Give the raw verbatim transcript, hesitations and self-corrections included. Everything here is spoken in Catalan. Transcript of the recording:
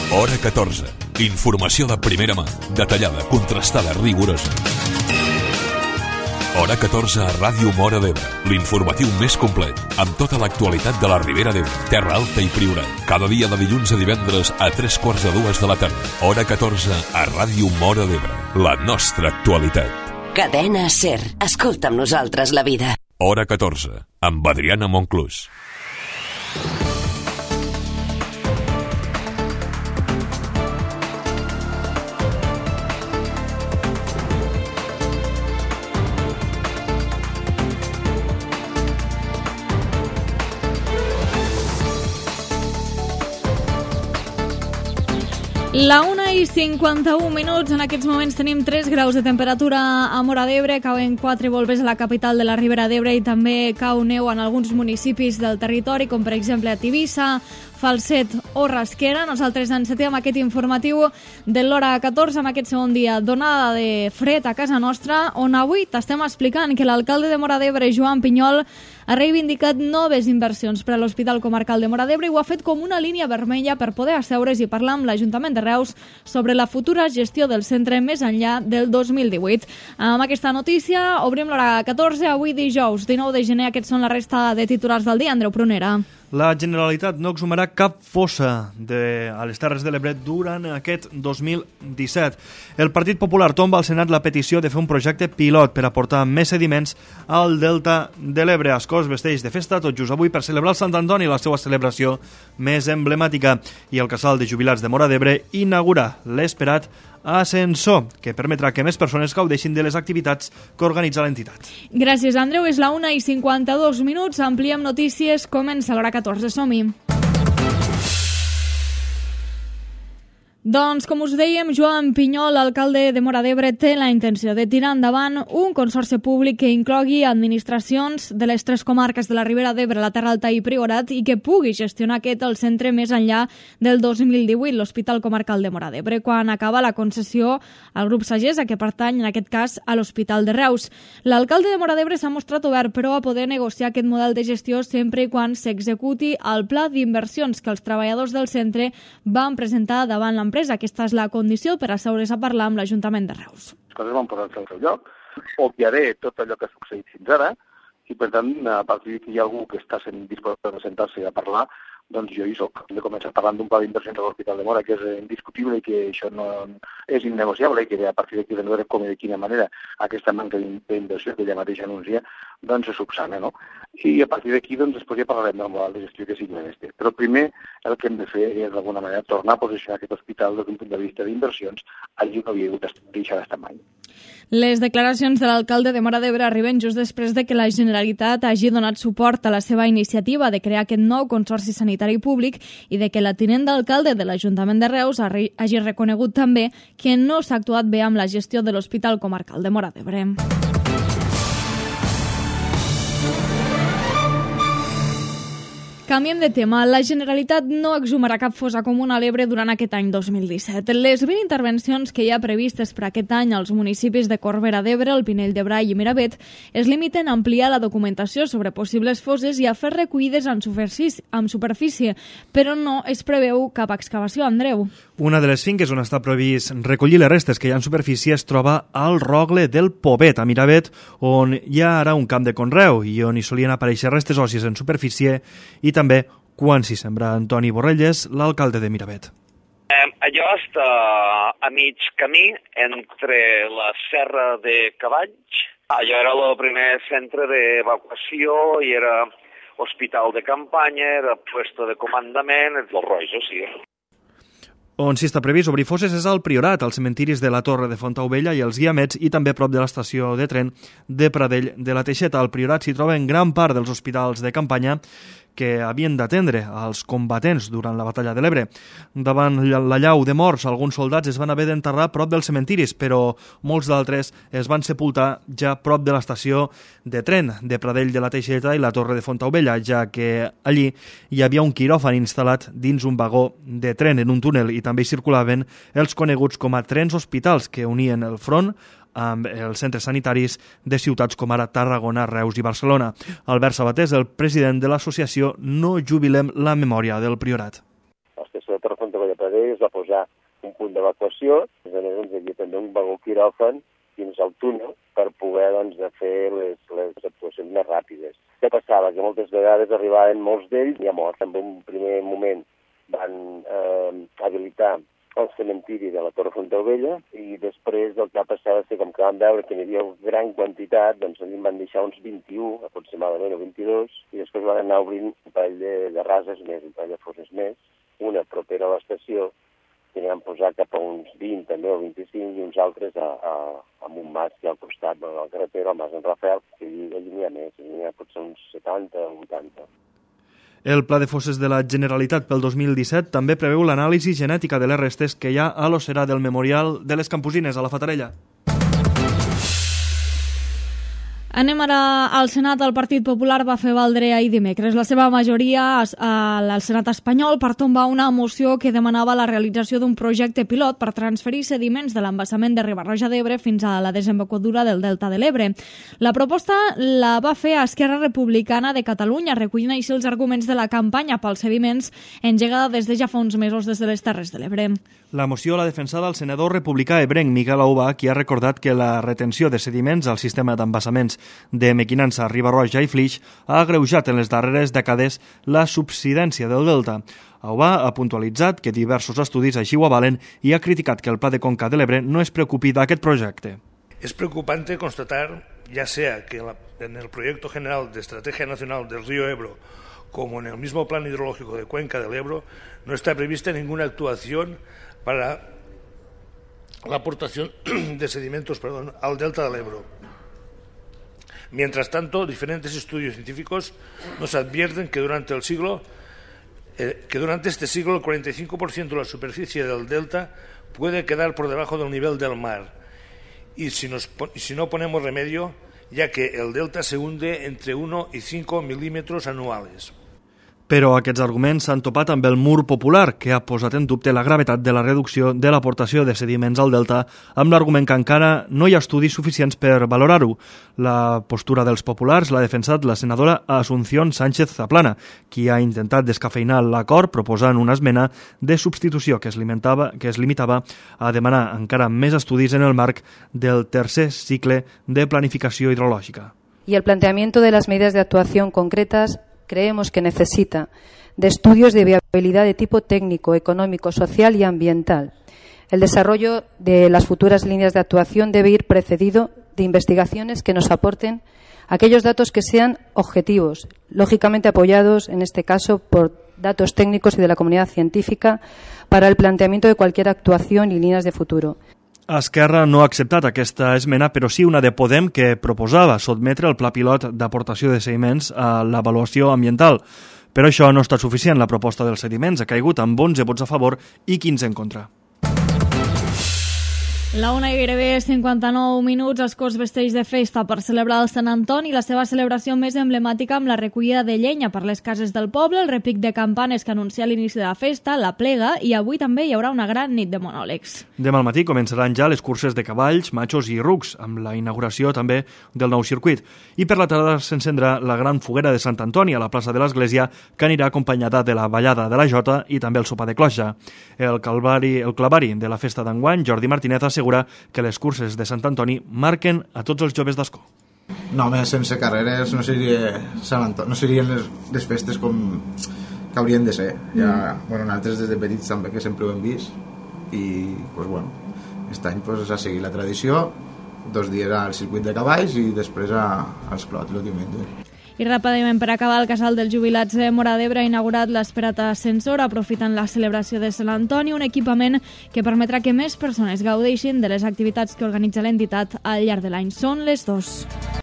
Hora catorze. Informació de primera mà, detallada, contrastada, rigorosa. Hora catorze a Ràdio Móra d'Ebre, l'informatiu més complet, amb tota l'actualitat de la Ribera d'Ebre, Terra Alta i Priorat. Cada dia de dilluns a divendres a tres quarts de dues de la tarda. Hora catorze a Ràdio Móra d'Ebre, la nostra actualitat. Cadena SER. Escolta amb nosaltres la vida. Hora catorze, amb Adriana Monclús. La una i cinquanta-un minuts, en aquests moments tenim tres graus de temperatura a Móra d'Ebre, cauen quatre volves a la capital de la Ribera d'Ebre i també cau neu en alguns municipis del territori, com per exemple a Tivissa, Falset o Rasquera. Nosaltres encetem aquest informatiu de l'hora catorze amb aquest segon dia d'onada de fred a casa nostra, on avui t'estem explicant que l'alcalde de Móra d'Ebre, Joan Pinyol, ha reivindicat noves inversions per a l'Hospital Comarcal de Móra d'Ebre i ho ha fet com una línia vermella per poder asseure's i parlar amb l'Ajuntament de Reus sobre la futura gestió del centre més enllà del dos mil divuit. Amb aquesta notícia obrim l'hora catorze, avui dijous dinou de gener. Aquests són la resta de titulars del dia. Andreu Prunera. La Generalitat no exhumarà cap fossa de, a les Terres de l'Ebre durant aquest dos mil disset. El Partit Popular tomba al Senat la petició de fer un projecte pilot per aportar més sediments al Delta de l'Ebre. Ascó es vesteix de festa tot just avui per celebrar el Sant Antoni, la seva celebració més emblemàtica. I el Casal de Jubilats de Móra d'Ebre inaugura l'esperat ascensor, que permetrà que més persones gaudeixin de les activitats que organitza l'entitat. Gràcies, Andreu. És la una i cinquanta-dos minuts. Ampliem notícies. Comença l'hora catorze. Som-hi. Doncs, com us dèiem, Joan Pinyol, alcalde de Móra d'Ebre, té la intenció de tirar endavant un consorci públic que inclogui administracions de les tres comarques de la Ribera d'Ebre, la Terra Alta i Priorat, i que pugui gestionar aquest el centre més enllà del dos mil divuit, l'Hospital Comarcal de Móra d'Ebre, quan acaba la concessió al grup Sagesa, que pertany, en aquest cas, a l'Hospital de Reus. L'alcalde de Móra d'Ebre s'ha mostrat obert, però, a poder negociar aquest model de gestió sempre i quan s'executi el pla d'inversions que els treballadors del centre van presentar davant l'empresa. Aquesta és la condició per asseure's a parlar amb l'Ajuntament de Reus. Les coses van posar-se al seu lloc, obviaré tot allò que ha succeït fins ara i, per tant, a partir que hi ha algú que està disposat a presentar-se a parlar, doncs jo hi soc. Hem de començar parlant d'un pla d'inversions a l'Hospital de Móra que és indiscutible i que això no és innegociable i que a partir d'aquí hem de veure com i de quina manera aquesta manca d'inversió que ella mateixa anuncia doncs se subsana, no? I a partir d'aquí doncs després ja parlarem del model de gestió que sigui este. Però primer el que hem de fer és d'alguna manera tornar a posicionar aquest hospital des d'un punt de vista d'inversions allí no havia hagut deixar d'estar mai. Les declaracions de l'alcalde de Móra d'Ebre arriben just després de que la Generalitat hagi donat suport a la seva iniciativa de crear aquest nou consorci sanitari públic i de que la tinent d'alcalde de l'Ajuntament de Reus hagi reconegut també que no s'ha actuat bé amb la gestió de l'Hospital Comarcal de Móra d'Ebre. Canviem de tema. La Generalitat no exhumarà cap fossa comuna a l'Ebre durant aquest any dos mil disset. Les vint intervencions que hi ha previstes per aquest any als municipis de Corbera d'Ebre, el Pinell de Brai i Miravet es limiten a ampliar la documentació sobre possibles fosses i a fer recollides en superfície, en superfície, però no es preveu cap excavació, Andreu. Una de les finques on està previst recollir les restes que hi ha en superfície es troba al Rogle del Pobet, a Miravet, on hi ha ara un camp de conreu i on hi solien aparèixer restes òssies en superfície i també quan s'hi sembra Antoni Borrelles, l'alcalde de Miravet. Eh, allò està a mig camí entre la Serra de Cavalls. Allò era el primer centre d'evacuació i era hospital de campanya, era puesto de comandament, els Rois, o sigui. On s'hi està previst obrir fosses és al Priorat, als cementiris de la Torre de Fontaubella i els Guiamets i també prop de l'estació de tren de Pradell de la Teixeta. Al Priorat s'hi troben gran part dels hospitals de campanya que havien d'atendre als combatents durant la batalla de l'Ebre. Davant la llau de morts, alguns soldats es van haver d'enterrar prop dels cementiris, però molts d'altres es van sepultar ja prop de l'estació de tren de Pradell de la Teixeta i la Torre de Fontaubella, ja que allí hi havia un quiròfan instal·lat dins un vagó de tren en un túnel i també hi circulaven els coneguts com a trens hospitals que unien el front amb els centres sanitaris de ciutats com ara Tarragona, Reus i Barcelona. Albert Sabatés, el president de l'associació No Jubilem la Memòria del Priorat. L'estació de Fontavella Pradell es va posar un punt d'evacuació, a més a més doncs, hi havia també un vagó quiròfan fins al túnel per poder doncs, fer les, les actuacions més ràpides. Què passava? Que moltes vegades arribaven molts d'ells ja morts. En un primer moment van eh, habilitar el cementiri de la Torre Fontaubella i després el que va passar va ser com que van veure que n'hi havia una gran quantitat, doncs en van deixar uns vint-i-u, aproximadament, o vint-i-dos, i després van anar obrint un parell de, de rases més, un parell de fosses més, una propera a l'estació, que n'hi van posar cap a uns vint, també, o vint-i-cinc, i uns altres a, a, a un mas que al costat de la carretera, el mas en Rafael, que allí, allí n'hi ha més, n'hi ha potser uns setanta o vuitanta. El Pla de Fosses de la Generalitat pel dos mil disset també preveu l'anàlisi genètica de les restes que hi ha a l'ossera del Memorial de les Campusines, a la Fatarella. Anem ara al Senat. El Partit Popular va fer valdre ahir dimecres la seva majoria al Senat espanyol per tombar una moció que demanava la realització d'un projecte pilot per transferir sediments de l'embassament de Riba-roja d'Ebre fins a la desembocadura del Delta de l'Ebre. La proposta la va fer Esquerra Republicana de Catalunya, recollint així els arguments de la campanya pels sediments engegada des de ja fa uns mesos des de les Terres de l'Ebre. La moció l'ha defensada el senador republicà ebrenc Miquel Aubà, qui ha recordat que la retenció de sediments al sistema d'embassaments de Mequinensa, Riba-roja i Flix ha agreujat en les darreres dècades la subsidència del delta. Aubà ha puntualitzat que diversos estudis així ho avalen i ha criticat que el Pla de Conca de l'Ebre no es preocupi d'aquest projecte. Es preocupante constatar, ya sea que en el Proyecto General de Estrategia Nacional del Río Ebro como en el mismo Plan Hidrológico de Cuenca del Ebro, no está prevista ninguna actuación para la aportación de sedimentos perdón, al delta del Ebro. Mientras tanto, diferentes estudios científicos nos advierten que durante el siglo, eh, que durante este siglo el cuarenta y cinco por ciento de la superficie del delta puede quedar por debajo del nivel del mar. Y si, nos, y si no ponemos remedio, ya que el delta se hunde entre uno y cinco milímetros anuales. Però aquests arguments s'han topat amb el mur popular, que ha posat en dubte la gravetat de la reducció de l'aportació de sediments al delta, amb l'argument que encara no hi ha estudis suficients per valorar-ho. La postura dels populars l'ha defensat la senadora Asunción Sánchez Zaplana, qui ha intentat descafeinar l'acord proposant una esmena de substitució que es limitava, que es limitava a demanar encara més estudis en el marc del tercer cicle de planificació hidrològica. Y el planteamiento de las medidas de actuación concretas creemos que necesita de estudios de viabilidad de tipo técnico, económico, social y ambiental. El desarrollo de las futuras líneas de actuación debe ir precedido de investigaciones que nos aporten aquellos datos que sean objetivos, lógicamente apoyados, en este caso, por datos técnicos y de la comunidad científica para el planteamiento de cualquier actuación y líneas de futuro. Esquerra no ha acceptat aquesta esmena, però sí una de Podem que proposava sotmetre el pla pilot d'aportació de sediments a l'avaluació ambiental. Però això no ha estat suficient. La proposta dels sediments ha caigut amb onze vots a favor i quinze en contra. La una i gairebé cinquanta-nou minuts, els Corts vesteix de festa per celebrar el Sant Antoni, la seva celebració més emblemàtica amb la recollida de llenya per les cases del poble, el repic de campanes que anuncia l'inici de la festa, la plega, i avui també hi haurà una gran nit de monòlegs. Demà al matí començaran ja les curses de cavalls, matxos i rucs, amb la inauguració també del nou circuit. I per la tarda s'encendrà la gran foguera de Sant Antoni a la plaça de l'Església, que anirà acompanyada de la ballada de la Jota i també el sopar de cloxa. El, calvari, el clavari de la festa d'enguany, Jordi Martínez, assegura que les curses de Sant Antoni marquen a tots els joves d'Ascó. No, més sense carreres no, seria Sant Antoni, no serien les, les festes com que haurien de ser. Ja, mm. bueno, nosaltres des de petits també que sempre ho hem vist i pues, bueno, aquest any pues, s'ha seguit la tradició, dos dies al circuit de cavalls i després a, als clots el diumenge. I ràpidament per acabar, el casal dels jubilats de Móra d'Ebre ha inaugurat l'esperat ascensor aprofitant la celebració de Sant Antoni, un equipament que permetrà que més persones gaudeixin de les activitats que organitza l'entitat al llarg de l'any. Són les dos.